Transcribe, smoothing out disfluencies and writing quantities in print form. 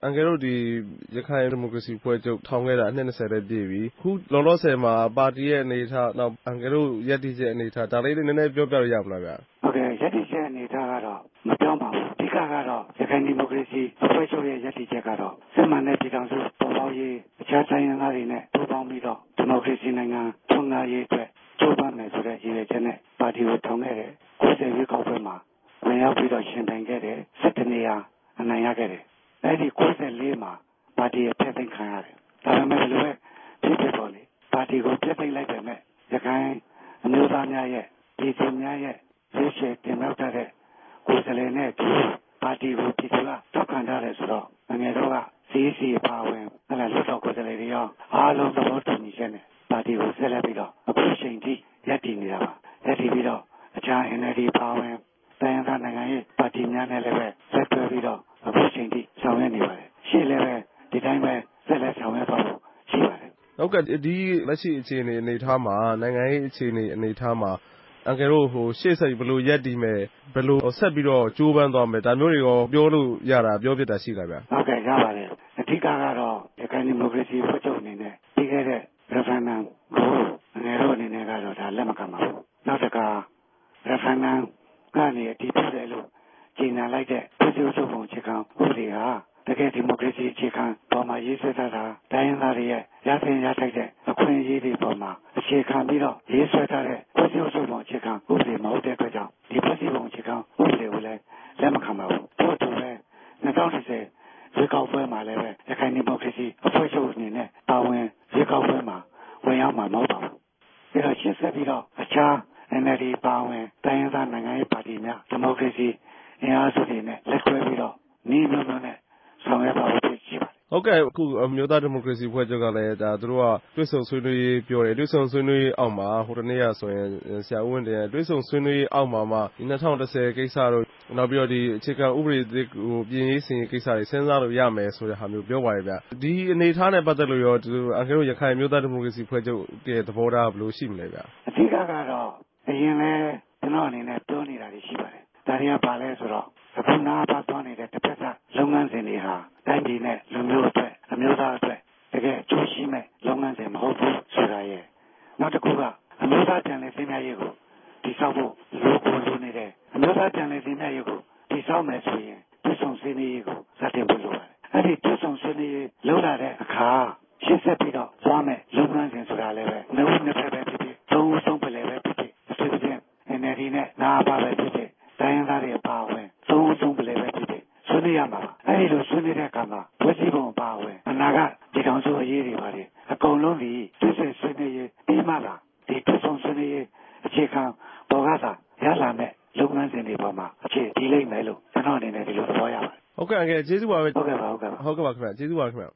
အန်ကယ်တို့ဒီရခိုင်ဒီမိုကရေစီအဖွဲ့ချုပ်ထောင်ခဲ့တာအနှစ်20လည်းပြည့်ပြီခုလောလောဆယ်မှာပါတီရဲ့အနေအထားနောက်အန်ကယ်တို့ရပ်တည်ချက်အနေအထားဒါလေးနည်းနည်းပြောပြလို့ရမလားဗျာဟုတ်ကဲ့ရပ်တည်ချက်အနေအထားကတော့မပြောပါဘူးအဓိကကတော့ရခိုင်ဒီမိုကရေစီအဖွဲ့ချုပ်ရဲ့ရပ်တည်ချက်ကတော့စစ်မှန်တဲ့ပြည်ထောင်စုပေါ်ပေါက်ရေးအခြားတိုင်းရင်းသားတွေနဲ့ပူးပေါင်းပြီးတော့ဒီမိုကရေစီနိုင်ငံထွန်းကားရေးအတွက်ကြိုးပမ်းမယ်ဆိုတဲ့ရည်ရွယ်ချက်နဲ့ပါတီကိုထောင်ခဲ့တယ်90ရွေးကောက်ပွဲမှာဝင်ရောက်ပြီးတော့ရှင်ပြိုင်ခဲ့တယ်17နေရာအနိုင်ရခဲ့တယ်အဲဒီ94မှာပါတီရဲ့ဖျက်သိမ်းခံရတယ်ဒါပေမဲ့လည်းဖြစ်ဖြစ်ပေါ်လေပါတီကိုဖျက်သိမ်းလိုက်ပေမဲ့ရခိုင်အမျိုးသားများရဲ့ပြည်သူများရဲ့ရွေးချယ်တင်မြှောက်တဲ့ကိုယ်စားလှယ်နဲ့ဒီပါတီကိုပြည်သူကထောက်ခံကြတယ်ဆိုတော့ငယ်တော့ကစီပါဝင်လွှတ်တော်ကိုယ်စားလှယ်တွေရောအားလုံးသဘောတူညီချက်နဲ့ပါတီကိုဆက်လက်ပြီးတော့အခုချိန်ထိရပ်တည်နေတာပါရပ်တည်ပြီးတော့အခြား NLD ပါဝင်တိုင်းရင်းသားနိုင်ငံရေးပါတီများနဲ့လည်းပဲဆက်သွယ်ပြီးတော့အခုချိန်ထိဆောင်ရွက်နေပါတယ်ရှေ့လည်းပဲဒီတိုင်းပဲဆက်လက်ဆောင်ရွက်သွားဖို့ရှိပါတယ်ဟုတ်ကဲ့ဒီလက်ရှိအခြေအနေထားမှာနိုင်ငံရေးအခြေအနေထားမှာအန်ကယ်တို့ရှေ့ဆက်ဘယ်လိုရပ်တည်မယ်ဘယ်လိုဆက်ပြီးတော့ကြိုးပမ်းသွားမယ်ဒါမျိုးတွေရောပြောလို့ရတာပြောဖြစ်တာရှိလားဗျဟုတ်ကဲ့ရပါတယ်အဓိကကတော့ရခိုင်ဒီမိုကရေစီဖွဲ့ချုပ်အနေနဲ့ပြီးခဲ့တဲ့ referendum ကိုငယ်တို့အနေနဲ့ကတော့ဒါလက်မခံပါဘူးနောက်တစ်ခါ referendum ကနေအတည်ပြုတယ်လို့ကြေညာလိုက်တဲ့ဖွဲ့စည်းချုပ်ပုံအခြေခံဥပဒေဟာတကယ်ဒီမိုကရေစီအခြေခံပေါ်မှာရေးဆွဲထားတာတိုင်းရင်းသားတွေရဲ့ရသင့်ရထိုက်တဲ့အခွင့်အရေးတွေပေါ်မှာအခြေခံပြီးတော့ရေးဆွဲထားတဲ့ဖွဲ့စည်းချုပ်ပုံအခြေခံဥပဒေမဟုတ်တဲ့အတွက်ကြောင့်ဒီဖွဲ့စည်းပုံအခြေခံဥပဒေကိုလည်းလက်မခံပါဘူးထို့အတူပဲ2010ရွေးကောက်ပွဲမှာလည်းပဲရခိုင်ဒီမိုကရေစီအဖွဲ့ချုပ်အနေနဲ့ပါဝင်ရွေးကောက်ပွဲမှာဝင်ရောက်မှာမဟုတ်ပါဘူး။ဒါရှင်းဆက်ပြီးတော့အခြား NLD ပါဝင်တိုင်းရင်းသားနိုင်ငံရေးပါတီများဒီမိုကရေစီအင်အားစုတွေနဲ့လက်တွဲပြီးတော့နှီးနှောနဲ့ဆောင်ရွက်ပါဖို့ရှိပါတယ်ဟုတ်ကဲ့အခုအမျိုးသားဒီမိုကရေစီအဖွဲ့ချုပ်ကလည်းဒါသူတို့ကတွဲဆုံဆွေးနွေးရေးပြောတယ်တွဲဆုံဆွေးနွေးရေးအောက်မှာဟိုတနေ့ကဆိုရင်ဆရာဦးဝင်းတင်တွဲဆုံဆွေးနွေးရေးအောက်မှာမှဒီ2010ကိစ္စတို့နောက်ပြီးတော့ဒီအခြေခံဥပဒေကိုပြင်ရေးစင်ရေးကိစ္စတွေစဉ်းစားလို့ရမယ်ဆိုတဲ့ဟာမျိုးပြောပါရဲ့ဗျဒီအနေအထားနဲ့ပတ်သက်လို့ရောအန်ကယ်တို့ရခိုင်မျိုးသားဒီမိုကရေစီဖွဲ့ချုပ်ရဲ့သဘောထားဘယ်လိုရှိမလဲဗျအဓိကကတော့အရင်လဲကျွန်တော်အနေနဲ့ပြောနေတာတွေရှိပါတယ်ဒါတွေကပါလဲဆိုတော့အခုနားပါသွားနေတဲ့တစ်ဖက်ကလုပ်ငန်းစဉ်တွေဟာတိုင်းပြည်နဲ့လူမျိုးအတွက်အမျိုးသားအတွက်တကယ်အကျိုးရှိမဲ့လုပ်ငန်းစဉ်မဟုတ်ဘူးဆိုတာရဲ့နောက်တစ်ခုကအမျိုးသားပြန်လည်သင့်မြတ်ရေးကိုတည်ဆောက်ဖို့လိုနေတယ်အမျိုးသားပြန်လည်သင့်မြတ်ရေးကိုတည်ဆောက်မယ်ဆိုရင်တွဲဆုံဆွေးနွေးရေးကိုစတင်ဖို့လိုပါတယ်အဲ့ဒီတွဲဆုံဆွေးနွေးရေးလုပ်လာတဲ့အခါရှင်းဆက်ပြီးတော့သွားမယ်လုပ်ငန်းစဉ်ဆိုတာလည်းပဲနှစ်ဦးနှစ်ဖက်ပဲဖြစ်ဖြစ်သုံးဦးသုံးဖက်လည်းပဲဖြစ်ဖြစ်အစစ်အစစ် NLD နဲ့နားပါပဲဖြစ်ဖြစ်တိုင်းရင်းသားတွေပါဝင်သုံးဦးသုံးဖက်လည်းပဲဖြစ်ဖြစ်ဆွေးနွေးရမှာပါအဲ့ဒီလိုဆွေးနွေးတဲ့အခါမှာဖွဲ့စည်းပုံပါဝင်အနာဂတ်ဒီကောင်စုအရေးတွေပါတယ်အကုန်လုံးဒီဆွေးနွေးရေးပြီးမှလာဒီတွဲဆုံဆွေးနွေးရေးအခြေခံပေါ်ကသာရလာမဲ့လုပ်ငန်းစဉ်တွေပေါ်မှာအခြေတည်လိမ့်မယ်လို့ကျွန်တော်အနေနဲ့ဒီလိုသဘောရပါတယ်ဟုတ်ကဲ့အန်ကယ်ကျေးဇူးပါပဲဟုတ်ကဲ့ပါခင်ဗျကျေးဇူးပါခင်ဗျ